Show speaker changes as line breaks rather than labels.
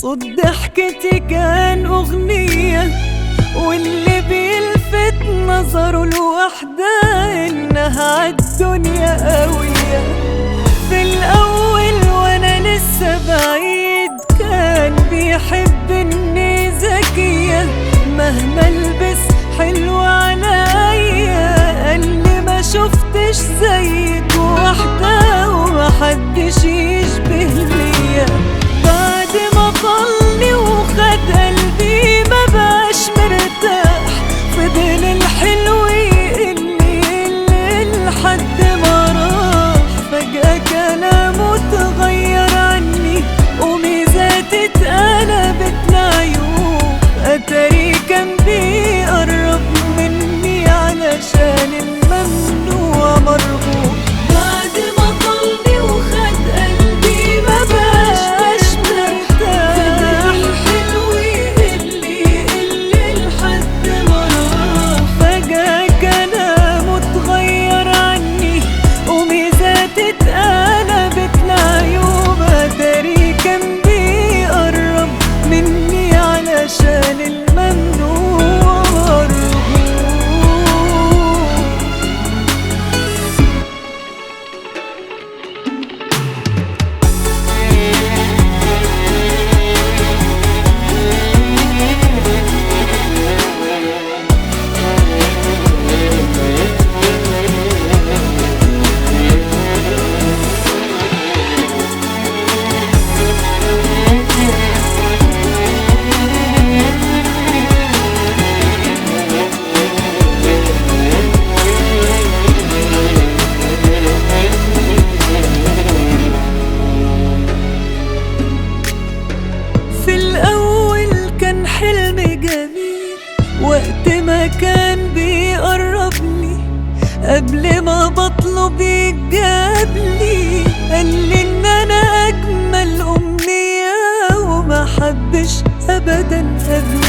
صوت ضحكتي كان أغنية، واللي بيلفت نظره الوحدة إنها عالدنيا قوية. في الأول وأنا لسه بعيد كان بيحب إني ذكية، مهما البس حلو عليا قالي ما شفتش زيك واحدة ومحدش يشبه ليا. بعد ما طلني وخد قلبي ما بقاش مرتاح، فضل الحلو يقل لحد ما راح. فجأة كلامه اتغير عني وميزاتي اتقلبت لعيوب، اتاري كان بيقرب مني علشان الممنوع مرغوب. بعد ما طلني وخد قلبي ما بقاش مرتاح، فضل الحلو يقل لحد ما راح. فجأة كلامه اتغير عني وميزاتي اتقلبت لعيوب، اتاري كان بيقرب مني علشان الممنوع مرغوب. حلم جميل وقت ما كان بيقربني، قبل ما بطلب يجابلي قالي ان انا اجمل امنية وما حبش ابدا قبلي.